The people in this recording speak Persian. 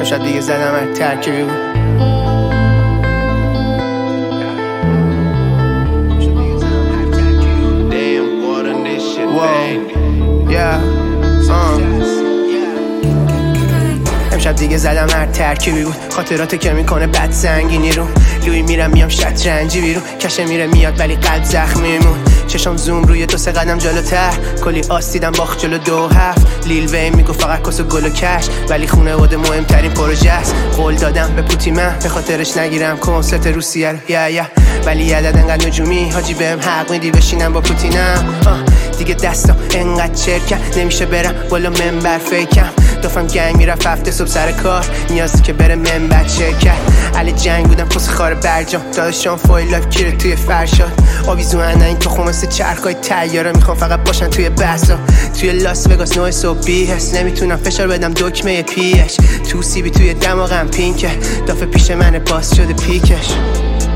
امشب دیگه زدم هر ترکیبی بود. امشب دیگه زدم هر ترکیبی بود. خاطرات که میکنه بد سنگینی رو لوی میرم میام شطرنجی بیرون. کشه میره میاد ولی قلب زخمی مون. چشم زوم روی 2-3 قدم جلوتر. کلی آس دیدم باخت جلو 2-7. لیل وین میگو فقط کس و گل و کش، ولی خونواده مهمترین پروژه است. قول دادم به پوتی من به خاطرش نگیرم کنسرت روسیه رو ولی عدد انقدر نجومی حاجی بهم حق میدی بشینم با پوتینم. دیگه دستم انقدر چرکم نمیشه برم بالا منبر فیکم. دافم گنگ میرفت هفته صبح سر کار نیازی که بره منبر شرکت. علی جنگ بودم پس خار برجام داداشم فایل لایف کیره توی فرشاد. آویزون این تو خماسه چرخای تیاره میخوام فقط باشن توی بسا. توی لاس وگاس 9 صبح بیهست نمیتونم فشار بدم دکمه پیش. تو سیبی توی دماغم پینکه دافه پیش من باز شده پیکش.